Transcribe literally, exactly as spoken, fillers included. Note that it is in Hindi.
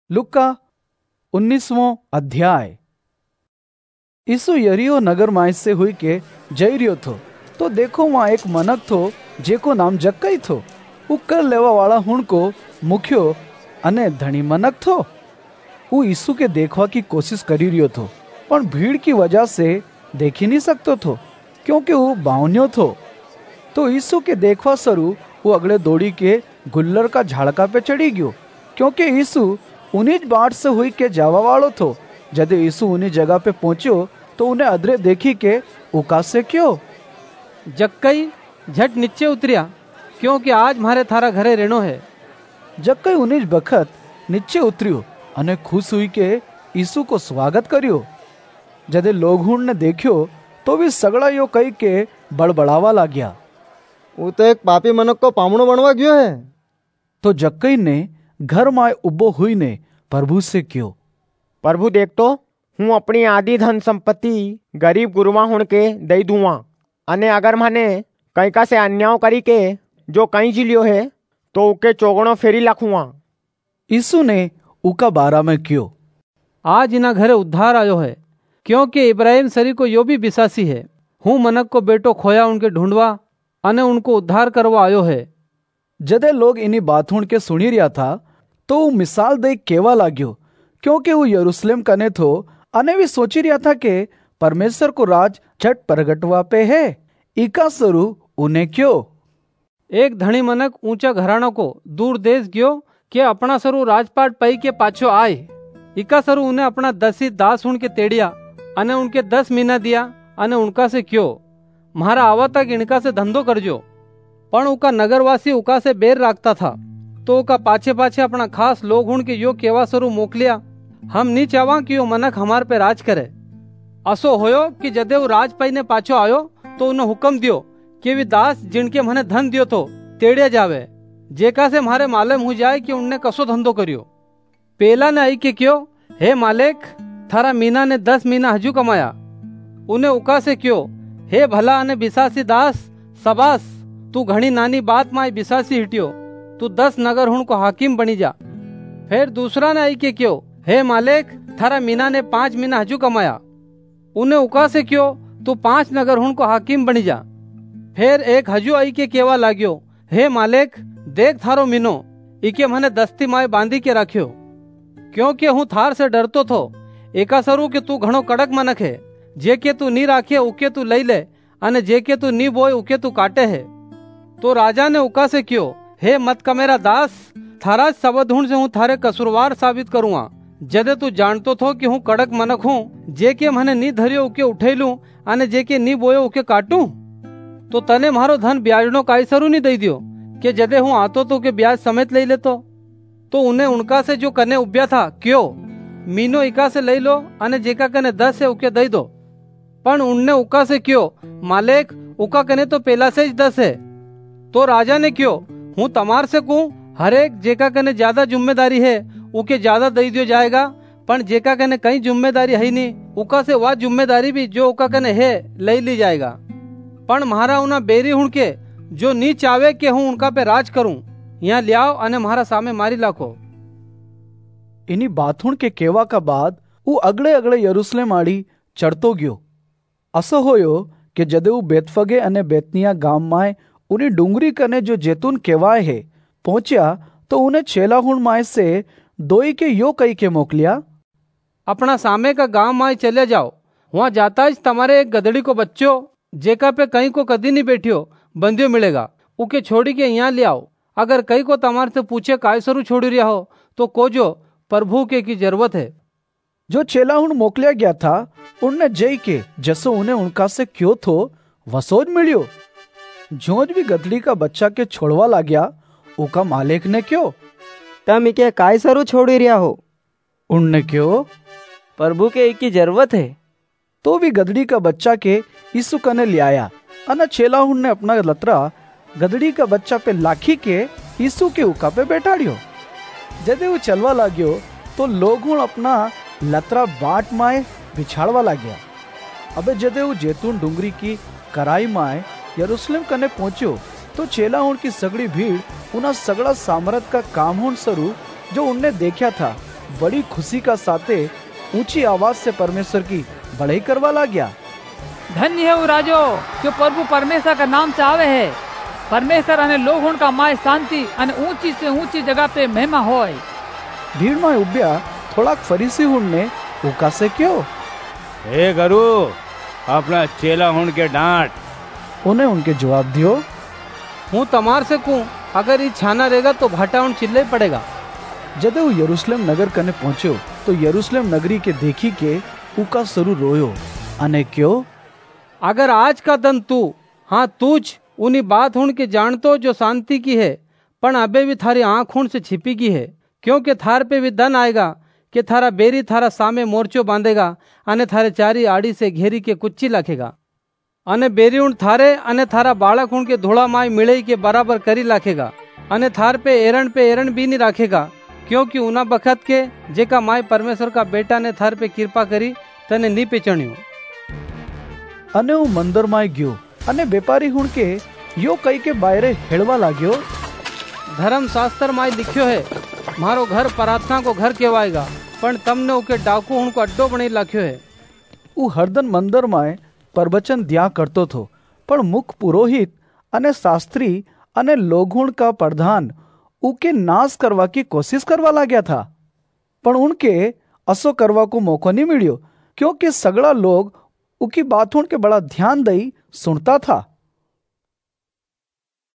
लुका उन्नीसवो अध्याय। ईसु यरीहो नगर माय से हुई के जई रह्यो थो, तो देखो वहां एक मनक थो जेको नाम जक्कई थो। वो कर लेवा वाला हुण को मुख्यो अने धनी मनक थो। वो यीशु के देखवा की कोशिश करी रह्यो थो, पण भीड़ की वजह से देखी नहीं सकतो थो, क्योंकि वो बावन्यो थो। तो यीशु के देखवा सरू वो अगले दौड़ी के गुल्लर का झाड़का पे चढ़ी गयो, क्योंकि यीशु उन्हीं बाट से हुई के जावा वालो थो। जब यीशु उन्हीं जगह पे पहुंचो तो उन्हें अदरे देखी के उकासे क्यों, जक्कई झट नीचे उतरिया, क्योंकि आज मारे थारा घरे रेणो है। जक्कई उन्हीं बखत नीचे उतरियो अने खुश हुई के यीशु को स्वागत करियो। जदे लोग ने देखियो तो भी सगड़ा यो कही के बड़बड़ावा लाग्या, वो तो एक पापी मनक को पामणो बनवा गयो है। तो जक्कई ने घर माय उबो हुई ने प्रभु से क्यों, प्रभु देख तो हूँ अपनी आधी धन संपत्ति गरीब गुरुआ हुण के दई दूँगा, अने अगर माने कई का से अन्याय करी के जो कहीं जिलियो है तो उके चौगणो फेरी लखूँगा। यीशु ने उका बारा में क्यों, आज इना घरे उद्धार आयो है, क्योंकि इब्राहिम सरी को यो भी विश्वासी है। हूँ मनक को बेटो खोया उनके ढूंढवा अने उनको उद्धार करवा आयो है। जदे लोग इन्हीं बात के सुनी रिया था तो वो मिसाल दे केवा लाग्यो, क्योंकि वो यरूशलेम कने थो अने भी सोची रिया था कि परमेश्वर को राज झट प्रगटवा पे है। इका सरू उन्हें क्यों, एक धनी मनक ऊंचा घराना को दूर देश गयो कि अपना सरू राजपाट पई के पाछो आए। इका सरू उन्हें अपना दसी दास उनके तेड़िया अने उनके दस महीना दिया अने उनका से क्यों, म्हारा आवा तक इनका से धंधो करजो। पण उका नगरवासी उका से बेर राखता था, तो उका पाछे पाछे अपना खास लोग हुण के यो केवा सरू मोकलिया, हम नी चावा कि यो मनक हमार पे राज करे। असो होयो कि जदे वो राज पाई ने पाछो आयो तो उन्हें हुक्म दियो कि वे दास जिनके मने धन दियो तो तेड़िया जावे, जेका से मारे मालूम हो जाए कि उनने कसो धंधो करियो। पेला ने आई के क्यों, हे मालिक थारा मीना ने दस महीना हजू कमाया। उन्हें उका से क्यों, हे भला अने बिसासी दास, सबास तू घणी नानी बात माय बिसासी हिटियो, तू दस नगर हुण को हाकिम बनी जा। फिर दूसरा ने आई के क्यों, हे मालिक थारा मीना ने पांच महीना हजू कमाया। उन्हें उका से क्यों, तू पांच नगर हुण को हाकिम बनी जा। फिर एक हजू आई के केवा लाग्यो, हे मालिक देख थारो मीनो, इके मने दस्ती माय बांधी के रख्यो, क्योंकि हूँ थार से डरतो थो। एका सरू के तू घणो कड़क मनक है, जे के तू नी राखे उके तू लई ले अने जे के तू नी बोए उके तू काटे है। तो राजा ने उका से क्यों, हे मत का मेरा दास, थारा सबधुण से हूँ थारे कसूरवार साबित करूँगा। जदे तू जानतो थो कि हूँ कड़क मनक हूँ, जे के मने नी धरियो उके उठे लूं अने जे के नी बोयो उके काटूं, तो तने मारो धन ब्याजनो काई सरू नी दई दियो कि जदे हूँ आतो तो के ब्याज समेत लई लेतो। तो उन्हें उनका से जो कने उब्या था क्यों, मीनो इका से लई लो अने जेका कने दस है उके दई दो। पण उनने उका से क्यों, मालिक उका कने तो पेला से ही दस है। तो राजा ने क्यों, हूँ तमार से कहूं हरेक जेका कने ज्यादा जिम्मेदारी है उके ज्यादा दई दियो जाएगा, पण जेका कने कई जिम्मेदारी है नहीं उका से वह जिम्मेदारी भी जो उका कने है लई ली जाएगा। पण म्हारा उना बेरी हुण के जो नी चावे के हूँ उनका पे राज करूं, यहाँ लियाओ अने म्हारा सामे मारी लाखो। इन्हीं बातुण के केवा का बाद वो अगले अगले यरूशलेम आड़ी चढ़तो गयो। असो होयो कि जदे वो बेतफगे अने बेतनिया गाम माय उन्हीं डूंगरी कने जो जैतून केवाय है पहुंचा, तो उन्हें छेला हुण माय से दोई के यो कई के मोकलिया, अपना सामे का गांव माय चले जाओ, वहां जाता ही तुम्हारे एक गदड़ी को बच्चो जेका पे कहीं को कदी नहीं बैठियो बंदियो मिलेगा, उके छोड़ी के यहाँ ले आओ। अगर कहीं को तुम्हारे से पूछे काय सरू छोड़ी रिया हो तो कोजो प्रभु के की जरूरत है। जो चेला हुण मोकलिया गया था उनने जई के जसो उन्हें उनका से क्यों थो वसोज मिलियो। जोज भी गदड़ी का बच्चा के छोड़वा ला गया, उका मालिक ने क्यों, तम इके काय सरू छोड़ी रिया हो। उनने क्यों, प्रभु के एक की जरूरत है। तो भी गदड़ी का बच्चा के यीशु कने ले आया अना छेला हुण ने अपना लतरा गदड़ी का बच्चा पे लाखी के यीशु के उका पे बैठाड़ियो। जदे वो चलवा लाग्यो तो लोग अपना लतरा बाट माए बिछाड़वा लाग्या। अबे जदे वो जैतून डूंगरी की कराई माए यरूशलेम कने पहुंचो तो चेला हुण की सगड़ी भीड़ उना सगड़ा सामरथ का काम हुण सरू जो उनने देखा था बड़ी खुशी का साथे ऊंची आवाज से परमेश्वर की बड़ाई करवा ला गया। धन्य है वो राजो जो प्रभु परमेश्वर का नाम से आवे है। परमेश्वर अने लोगों का माय शांति अने ऊंची से ऊंची जगह पे महिमा होय। भीड़ में उब्या थोड़ा फरीसी हुण ने उका से क्यों हे गुरु अपना चेला हुण के डांट। उन्हें उनके जवाब दियो, हूँ तमार से कहूँ अगर ये छाना रहेगा तो भाटा उन चिल्ले पड़ेगा। जब वो यरूशलेम नगर कने पहुंचो तो यरूशलेम नगरी के देखी के उका सरू रोयो अने क्यों अगर आज का दिन तू हाँ तुझ उन्हीं बात हुण के जानतो जो शांति की है, पण अबे भी थारी आंख हुण से छिपी की है, क्योंकि थार पे भी दन आएगा कि थारा बेरी थारा सामे मोर्चो बांधेगा अने थारे चारी आड़ी से घेरी के कुच्ची लाखेगा अने बेरी उण थारे अने थारा बाळक उण के धोळा माय मिलई के बराबर करी लाखेगा अने थार पे एरण पे एरण भी नहीं राखेगा, क्योंकि उना बखत के जेका माय परमेश्वर का बेटा ने थार पे कृपा करी तने नी पेचण्यो। अने वो मंदिर माय गयो अने व्यापारी हुण के यो कई के बायरे हेड़वा लाग्यो, धर्म शास्त्र माय लिख्यो है मारो घर प्रार्थना को घर कहवाएगा, पण तमने उके डाकू हुण को अड्डो बणी लाख्यो है। वो हरदन मंदिर माय प्रवचन दिया करतो थो, पण मुख्य पुरोहित अने शास्त्री अने लोगुण का प्रधान उके नाश करवा की कोशिश करवा लाग्या था, पण उनके असो करवा को मौको नहीं मिलियो, क्योंकि सगड़ा लोग उकी बातों के बड़ा ध्यान दई सुनता था।